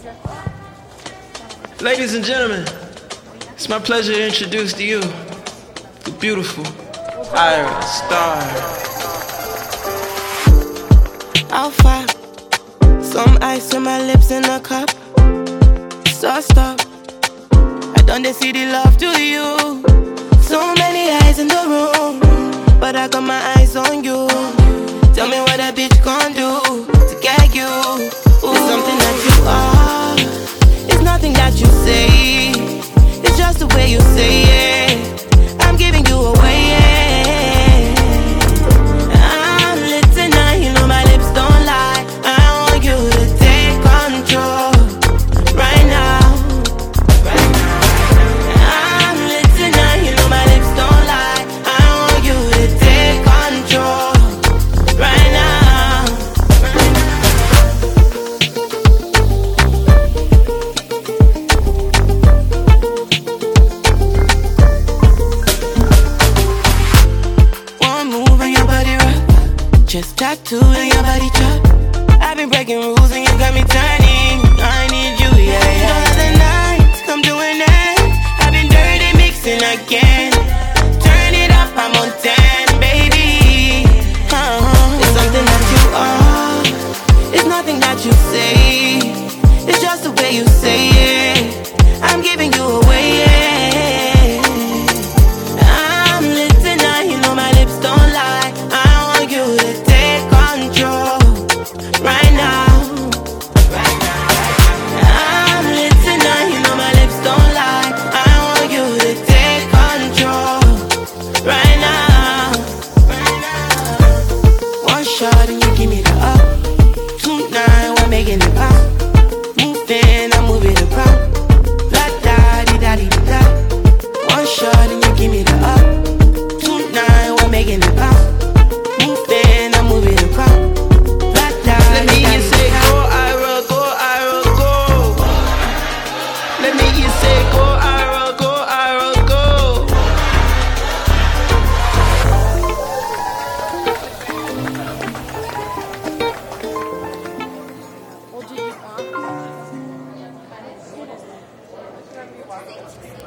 Ladies and gentlemen, it's my pleasure to introduce to you the beautiful Ira Star. Alpha, some ice on my lips in a cup. So stop, I don't see the love to you. So many eyes in the room, but I got my eyes on you. Tell me what a bitch gon' do to get you. It's something that you are, it's nothing that you say. It's just the way you say it. I'm giving you away, yeah. I'm lit tonight, you know my lips don't lie. I want you to take control right now. I'm lit tonight, you know my lips don't lie. I want you to take control right now. One move and your body rock, just tattoo and your body chop. I've been breaking rules and you got me turning. I need you, yeah, yeah. Don't let the nights come to an end. I've been dirty mixing again. Turn it up, I'm on 10, baby. It's something that you are, it's nothing that you say. It's just the way you say it.